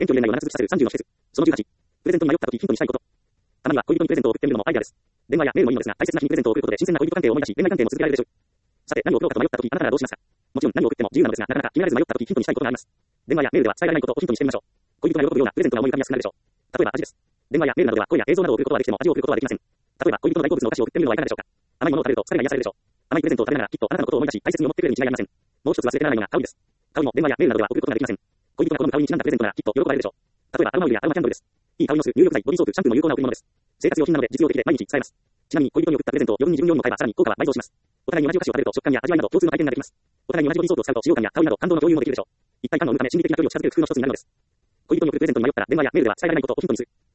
遠距離恋愛を長続きさせる30の秘訣。その18。プレゼントに迷った時ヒントにしたいこと。たまには恋人にプレゼントを送ってみるのもアイデアです。電話やメールもいいのですが、大切な日にプレゼントを送ることで新鮮な恋人関係を思い出し、恋愛関係も続けられるでしょう。さて、何を送ろうかと迷った時、あなたならどうしますか。もちろん何を送っても自由なのですが、なかなか決められず迷った時ヒントにしたいことがあります。電話やメールでは伝えられないことをヒントにしてみましょう。恋人が喜ぶようなプレゼントが思い浮かびやすくなるでしょう。例えば味です。電話やメールなどでは声や映像などを送ることはできても味を送ることはできません。例えば恋人の大好物のお菓子を送ってみるのはいかがでしょうか。甘いものを食べると疲れが癒されるでしょう。甘いプレゼントを食べながらきっとあなたのことを思い出し大切に思ってくれるに違いありません。もう一つ忘れてならないのが香りです。香りも電話やメールなどでは送ることができません。恋人が好む香りにちなんだプレゼントならきっと喜ばれるでしょう。例えばアロマオイルやアロマキャンドルです。いい香りのする入浴剤、ボディーソープ、シャンプーも有効な贈り物です。生活用品なので実用的で毎日使えます。ちなみに恋人に送ったプレゼントを余分に自分用にも買えばさらに効果は倍増します。お互いに同じお菓子を食べると食感や味わいなど共通の体験ができます。お互いに同じボディーソープを使うと使用感や香りなど感動の共有もできるでしょう。一体感を生むため心理的な距離を近づける工夫の一つになるのです。恋人に送るプレゼントに迷ったら電話やメールでは伝えられないことをヒントにする。